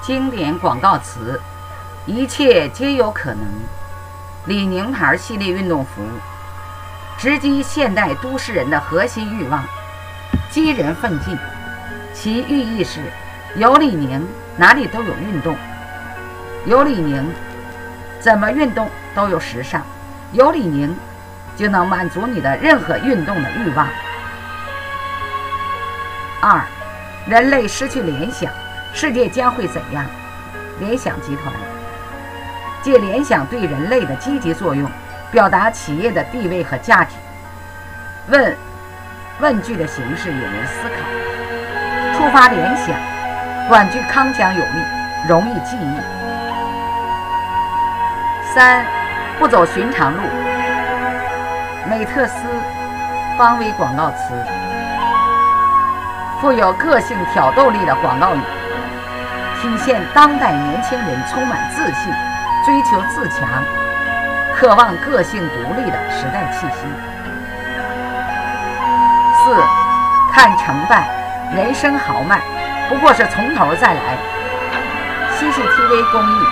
经典广告词，一切皆有可能。李宁牌系列运动服，直击现代都市人的核心欲望，激人奋进。其寓意是：有李宁，哪里都有运动；有李宁，怎么运动都有时尚；有李宁，就能满足你的任何运动的欲望。2. 人类失去联想，世界将会怎样？联想集团借联想对人类的积极作用，表达企业的地位和价值。问句的形式引人思考，触发联想，短句铿锵有力，容易记忆。3. 不走寻常路，美特斯邦威广告词，富有个性挑逗力的广告语，体现当代年轻人充满自信、追求自强、渴望个性独立的时代气息。4. 看成败，人生豪迈，不过是从头再来。CCTV 公益，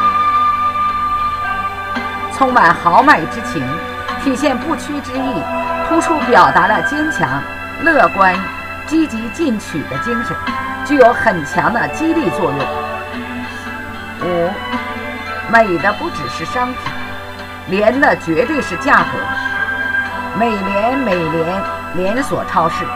充满豪迈之情，体现不屈之意，突出表达了坚强、乐观、积极进取的精神，具有很强的激励作用。5. 美的不只是商品，廉的绝对是价格。美联连锁超市，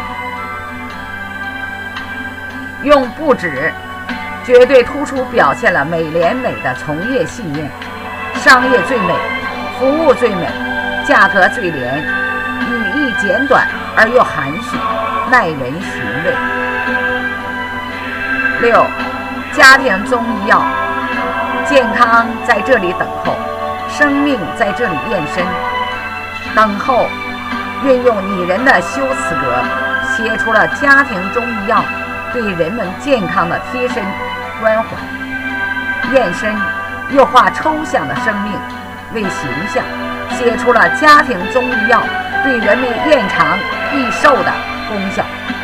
用不止绝对突出表现了美联美的从业信念：商业最美，服务最美，价格最廉，语义简短而又含蓄，耐人寻味。6. 家庭中医药，健康在这里等候，生命在这里验身。等候运用拟人的修辞格，写出了家庭中医药对人们健康的贴身关怀。验身又化抽象的生命为形象，写出了家庭中医药对人们延长益寿的功效。